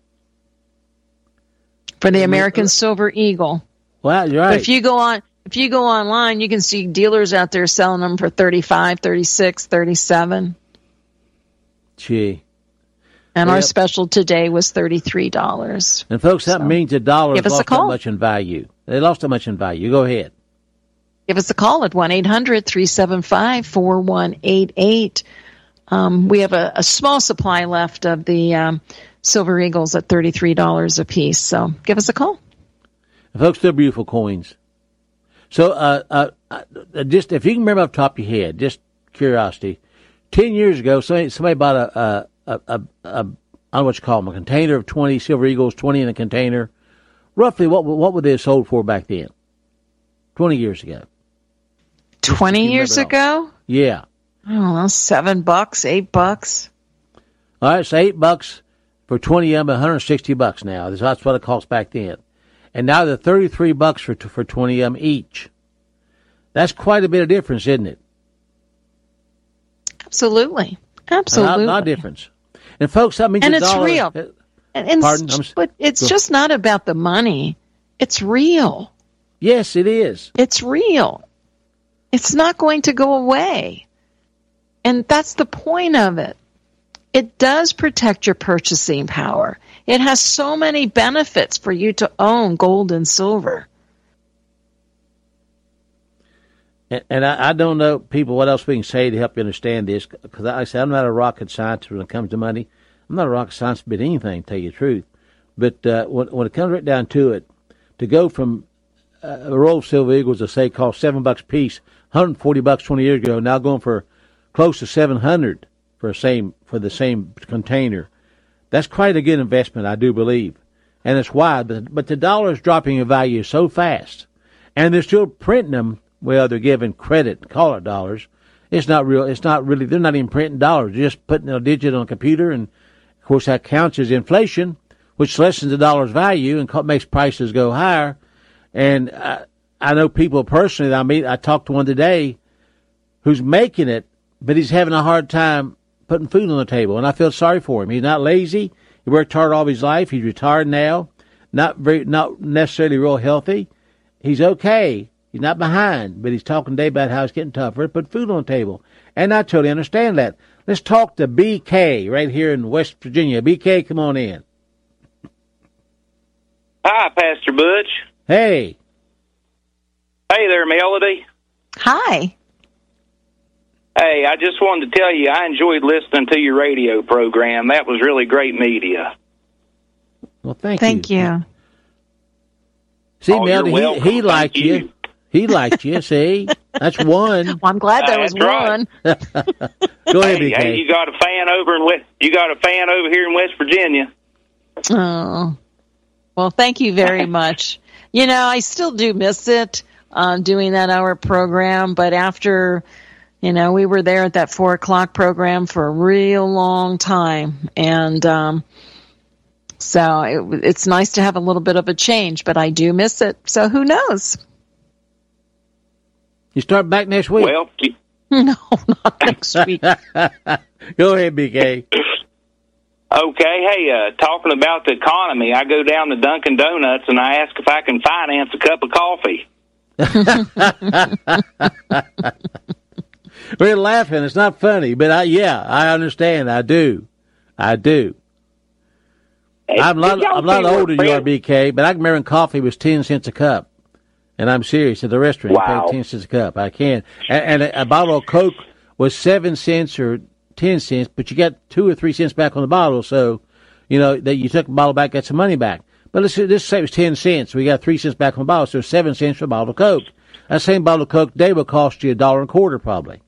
for the American uh, Silver Eagle. Well, you're right. But if you go on, if you go online, you can see dealers out there selling them for thirty-five, thirty-six, thirty-seven. Gee. And yep. our special today was thirty-three dollars. And folks, that so, means the dollar has lost that call. much in value. They lost that much in value. Go ahead. Give us a call at one eight hundred, three seven five, four one eight eight. Um, we have a, a small supply left of the um, Silver Eagles at thirty-three dollars a piece. So give us a call. And folks, they're beautiful coins. So uh, uh, uh, just if you can remember off the top of your head, just curiosity, ten years ago, somebody, somebody bought a, a, a, a, a, I don't know what you call them, a container of twenty Silver Eagles, twenty in a container, roughly what what would they have sold for back then? Twenty years ago. Twenty years ago? Yeah. I don't know, seven bucks, eight bucks. All right, so eight bucks for twenty of them, one hundred sixty bucks now. That's what it cost back then. And now they're thirty-three bucks for for twenty of them each. That's quite a bit of difference, isn't it? Absolutely. Absolutely. A lot of difference. And folks, I mean, and the it's dollar, real. And, and pardon? but it's go. just not about the money. It's real. Yes, it is. It's real. It's not going to go away. And that's the point of it. It does protect your purchasing power. It has so many benefits for you to own gold and silver. And, and I, I don't know, people, what else we can say to help you understand this. Because I say I'm not a rocket scientist when it comes to money. I'm not a rocket scientist about anything, to tell you the truth. But uh, when, when it comes right down to it, to go from uh, a roll of silver eagles that say cost seven bucks a piece, one hundred forty bucks twenty years ago, now going for close to seven hundred for the same for the same container. That's quite a good investment, I do believe, and it's why. But but the dollar is dropping in value so fast, and they're still printing them. Well, they're giving credit, call it dollars. It's not real. It's not really. They're not even printing dollars. They're just putting a digit on a computer, and of course that counts as inflation, which lessens the dollar's value and makes prices go higher. And I, I know people personally that I meet. I talked to one today who's making it, but he's having a hard time putting food on the table, and I feel sorry for him. He's not lazy. He worked hard all his life. He's retired now, not very, not necessarily real healthy. He's okay. He's not behind, but he's talking today about how it's getting tougher to put food on the table, and I totally understand that. Let's talk to B K right here in West Virginia. B K, come on in. Hi, Pastor Butch. Hey. Hey there, Melody. Hi. Hey, I just wanted to tell you I enjoyed listening to your radio program. That was really great media. Well, thank, thank you. you. See, oh, Melody, he, he liked you. you. He liked you, see? That's one. Well, I'm glad there uh, was right. one. Go ahead, hey, B K. Hey, you got a fan over in West, you got a fan over here in West Virginia. Oh. Well, thank you very much. You know, I still do miss it, uh, doing that hour program, but after, you know, we were there at that four o'clock program for a real long time, and um, so it, it's nice to have a little bit of a change, but I do miss it, so who knows? You start back next week? Well, you... no, not next week. Go ahead, B K. Okay, hey, uh, talking about the economy, I go down to Dunkin' Donuts and I ask if I can finance a cup of coffee. We're laughing. It's not funny, but I, yeah, I understand. I do. I do. Hey, I'm a lot, I'm a lot older than you are, B K, but I can remember when coffee was ten cents a cup. And I'm serious. At the restaurant, wow. you pay ten cents a cup. I can. And, and a, a bottle of Coke was seven cents or ten cents, but you got two or three cents back on the bottle. So, you know, that you took the bottle back, got some money back. But let's this say it was ten cents. We got three cents back on the bottle, so seven cents for a bottle of Coke. That same bottle of Coke today will cost you a dollar and a quarter, probably.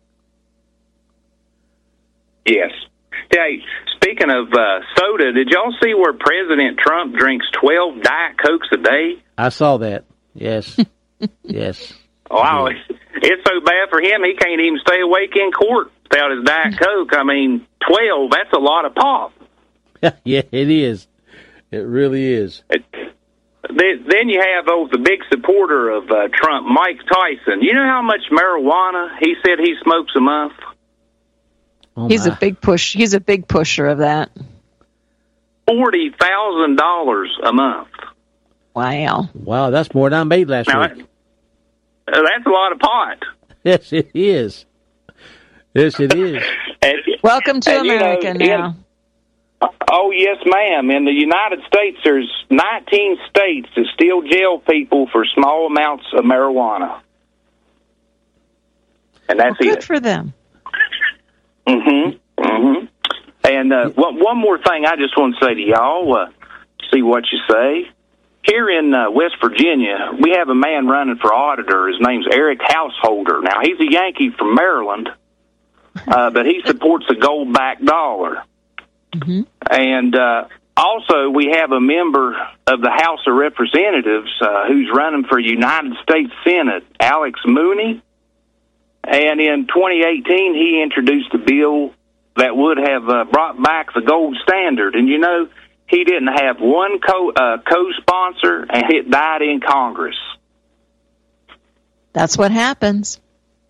Yes. Hey, speaking of uh, soda, did y'all see where President Trump drinks twelve Diet Cokes a day? I saw that. Yes. Yes. Wow, yeah. It's so bad for him, he can't even stay awake in court without his Diet Coke. I mean, twelve, that's a lot of pop. Yeah, it is. It really is. It, then you have oh, the big supporter of uh, Trump, Mike Tyson. You know how much marijuana he said he smokes a month? Oh he's my. a big push. He's a big pusher of that. Forty thousand dollars a month. Wow. Wow, that's more than I made last now, week. That, that's a lot of pot. Yes, it is. Yes, it is. and, Welcome to and, America you know, now. In, oh, yes, ma'am. In the United States, there's nineteen states that still jail people for small amounts of marijuana. And that's well, good it. for them. Mm-hmm. Mm-hmm. And uh, one, one more thing I just want to say to y'all, uh, see what you say. Here in uh, West Virginia, we have a man running for auditor. His name's Eric Householder. Now, he's a Yankee from Maryland, uh, but he supports the gold-backed dollar. Mm-hmm. And uh, also, we have a member of the House of Representatives uh, who's running for United States Senate, Alex Mooney. And in twenty eighteen, he introduced a bill that would have uh, brought back the gold standard. And, you know, he didn't have one co- uh, co-sponsor, and it died in Congress. That's what happens.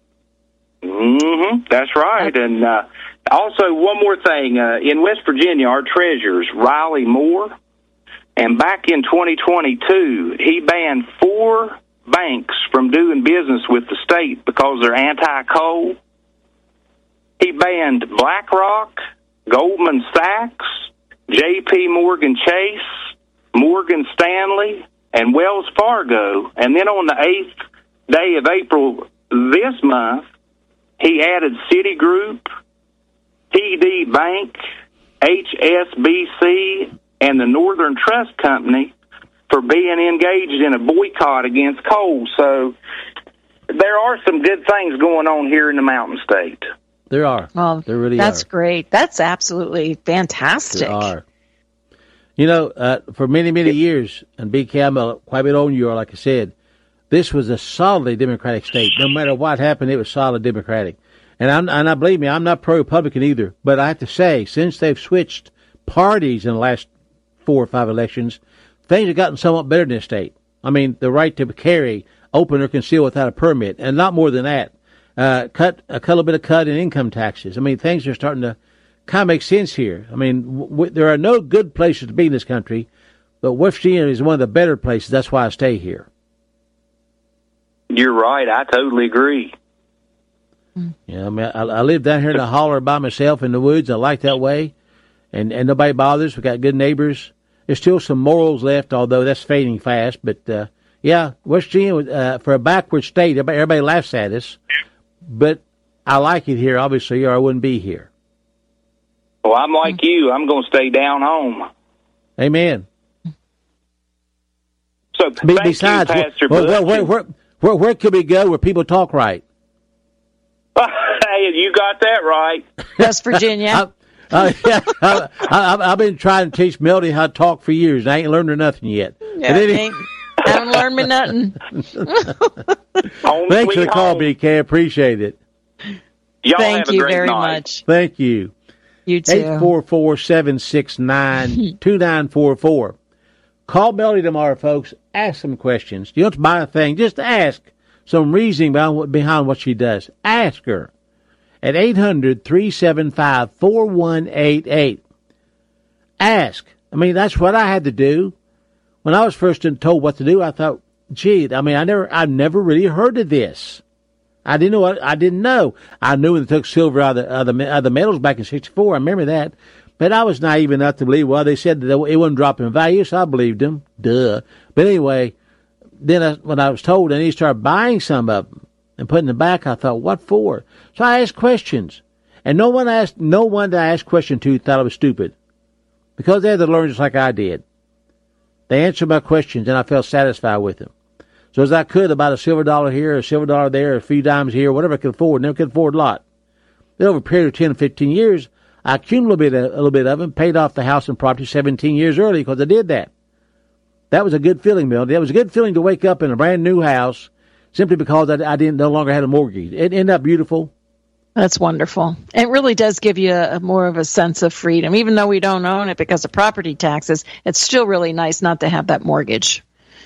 Mm-hmm. That's right. And uh, also, one more thing. Uh, in West Virginia, our treasurer's Riley Moore. And back in twenty twenty-two, he banned four banks from doing business with the state because they're anti-coal. He banned BlackRock, Goldman Sachs, J P Morgan Chase, Morgan Stanley, and Wells Fargo. And then on the eighth day of April this month, he added Citigroup, T D Bank, H S B C, and the Northern Trust Company for being engaged in a boycott against coal. So there are some good things going on here in the Mountain State. There are. Well, there really that's are. great. That's absolutely fantastic. There are. You know, uh, for many, many years, and B K, I'm a, quite a bit older than you are, like I said, this was a solidly Democratic state. No matter what happened, it was solid Democratic. And I'm, and I believe me, I'm not pro-Republican either. But I have to say, since they've switched parties in the last four or five elections, things have gotten somewhat better in this state. I mean, the right to carry, open or conceal without a permit, and not more than that. Uh, cut a little bit of cut in income taxes. I mean, things are starting to kind of make sense here. I mean, w- w- there are no good places to be in this country, but West Virginia is one of the better places. That's why I stay here. You're right. I totally agree. Yeah, I mean, I, I live down here in the holler by myself in the woods. I like that way, and and nobody bothers. We got good neighbors. There's still some morals left, although that's fading fast. But uh, yeah, West Virginia uh, for a backward state, everybody, everybody laughs at us. But I like it here, obviously, or I wouldn't be here. Well, I'm like you. I'm going to stay down home. Amen. So, Be, thank besides, you, Pastor where, Butch. where, where, where, where, where can we go where people talk right? Hey, you got that right. West Virginia. I, uh, yeah, I, I, I've been trying to teach Melody how to talk for years. I ain't learned her nothing yet. Yeah, But any- ain't, haven't learned me nothing. Thanks for the call, B K. Appreciate it. Y'all Thank have a you great very night. much. Thank you. You too. eight four four, seven six nine, two nine four four. Call Melody tomorrow, folks. Ask some questions. You don't have to buy a thing. Just ask some reasoning behind what, behind what she does. Ask her at eight hundred, three seven five, four one eight eight. Ask. I mean, that's what I had to do. When I was first told what to do, I thought, gee, I mean, I never, I've never really heard of this. I didn't know what, I didn't know. I knew when they took silver out of the, out of the, out of the metals back in sixty-four. I remember that. But I was naive enough to believe, well, they said that it wouldn't drop in value, so I believed them. Duh. But anyway, then I, when I was told, and he started buying some of them and putting them back, I thought, what for? So I asked questions. And no one asked, no one that I asked questions to thought I was stupid. Because they had to learn just like I did. They answered my questions, and I felt satisfied with them. So as I could, about a silver dollar here, a silver dollar there, a few dimes here, whatever I could afford. Never could afford a lot. Then over a period of ten or fifteen years, I accumulated a, a little bit of them, paid off the house and property seventeen years early because I did that. That was a good feeling, Melody. That was a good feeling to wake up in a brand new house simply because I, I didn't no longer had a mortgage. It ended up beautiful. That's wonderful. It really does give you a, a more of a sense of freedom. Even though we don't own it because of property taxes, it's still really nice not to have that mortgage.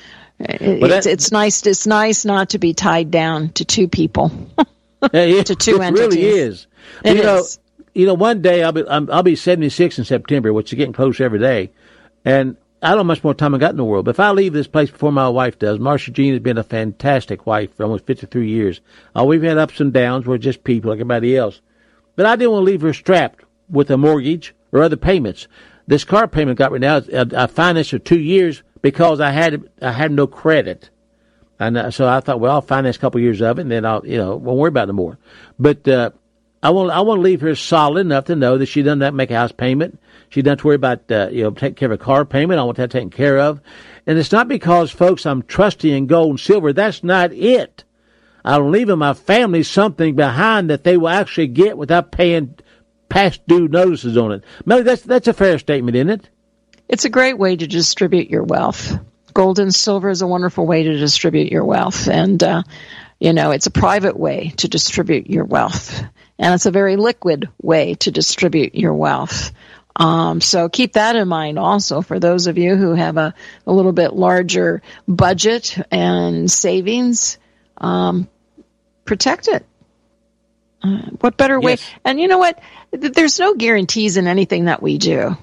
It, Well, it's, that- it's nice. It's nice not to be tied down to two people, Yeah, yeah, to two it entities. really is. It you know, is. you know, one day I'll be I'm, I'll be seventy-six in September, which is getting closer every day, and I don't know how much more time I got in the world. But if I leave this place before my wife does, Marcia Jean has been a fantastic wife for almost fifty-three years. Uh, we've had ups and downs. We're just people like everybody else. But I didn't want to leave her strapped with a mortgage or other payments. This car payment got right now. I, I financed for two years because I had I had no credit. And uh, so I thought, well, I'll finance a couple years of it, and then I'll, you know, won't worry about it no more. But uh, I want I want to leave her solid enough to know that she doesn't have to make a house payment. She doesn't have to worry about, uh, you know, taking care of a car payment. I want that taken care of. And it's not because, folks, I'm trusty in gold and silver. That's not it. I'm leaving my family something behind that they will actually get without paying past due notices on it. Melody, that's, that's a fair statement, isn't it? It's a great way to distribute your wealth. Gold and silver is a wonderful way to distribute your wealth. And, uh, you know, it's a private way to distribute your wealth. And it's a very liquid way to distribute your wealth. Um, so keep that in mind also for those of you who have a, a little bit larger budget and savings. Um, protect it. Uh, what better way? Yes. And you know what? There's no guarantees in anything that we do.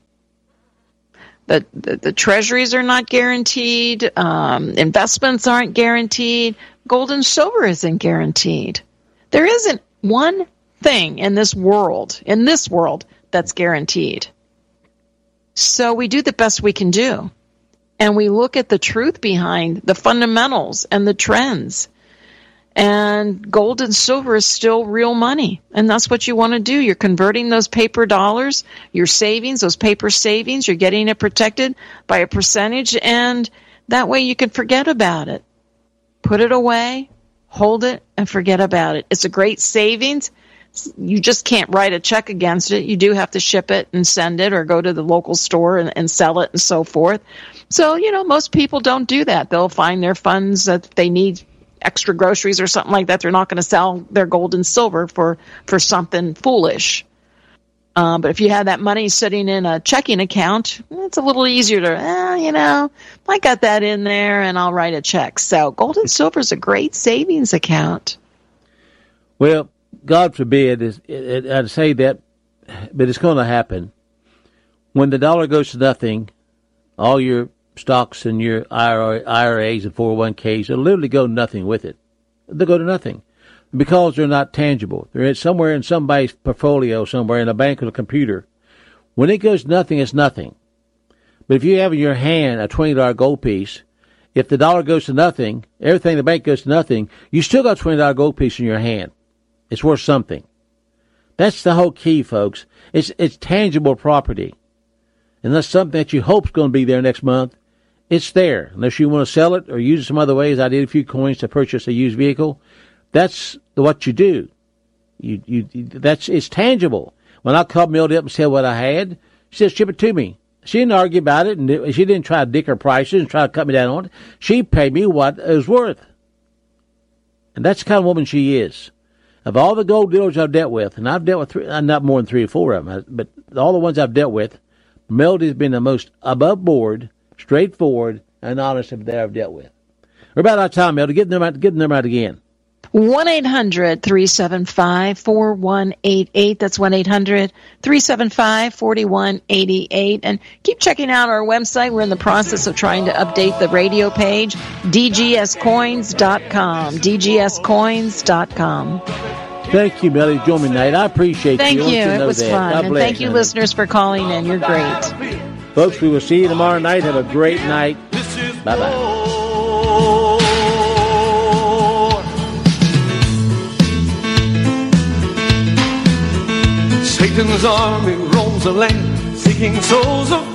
The, the, the treasuries are not guaranteed. Um, investments aren't guaranteed. Gold and silver isn't guaranteed. There isn't one thing in this world, in this world, that's guaranteed. So we do the best we can do. And we look at the truth behind the fundamentals and the trends. And gold and silver is still real money. And that's what you want to do. You're converting those paper dollars, your savings, those paper savings. You're getting it protected by a percentage. And that way you can forget about it. Put it away, hold it, and forget about it. It's a great savings. You just can't write a check against it. You do have to ship it and send it or go to the local store and, and sell it and so forth. So, you know, most people don't do that. They'll find their funds that they need extra groceries or something like that. They're not going to sell their gold and silver for, for something foolish. Um, but if you have that money sitting in a checking account, it's a little easier to, eh, you know, I got that in there and I'll write a check. So gold and silver is a great savings account. Well, God forbid, is, it, it, I'd say that, but it's going to happen. When the dollar goes to nothing, all your stocks and your I R As and four oh one Ks will literally go nothing with it. They'll go to nothing because they're not tangible. They're somewhere in somebody's portfolio, somewhere in a bank or a computer. When it goes nothing, it's nothing. But if you have in your hand a twenty dollar gold piece, if the dollar goes to nothing, everything in the bank goes to nothing, you still got a twenty dollar gold piece in your hand. It's worth something. That's the whole key, folks. It's it's tangible property. Unless something that you hope is going to be there next month, it's there. Unless you want to sell it or use it some other ways. I did a few coins to purchase a used vehicle. That's what you do. You you that's it's tangible. When I called Mildy up and said what I had, she said, ship it to me. She didn't argue about it, and she didn't try to dick her prices and try to cut me down on it. She paid me what it was worth. And that's the kind of woman she is. Of all the gold dealers I've dealt with, and I've dealt with three, not more than three or four of them, but all the ones I've dealt with, Melody's been the most above board, straightforward, and honest that I've dealt with. We're about out of time, Melody. Get them out, get them out again. one eight hundred three seven five four one eight eight. That's one eight hundred three seven five four one eight eight. And keep checking out our website. We're in the process of trying to update the radio page, d g s coins dot com. d g s coins dot com. Thank you, Melody. Join me tonight. I appreciate thank you. Thank you. you it was that. fun. God and bless, thank you, honey. listeners, for calling in. You're great. Folks, we will see you tomorrow night. Have a great night. Bye-bye. Satan's army roams the land, seeking souls of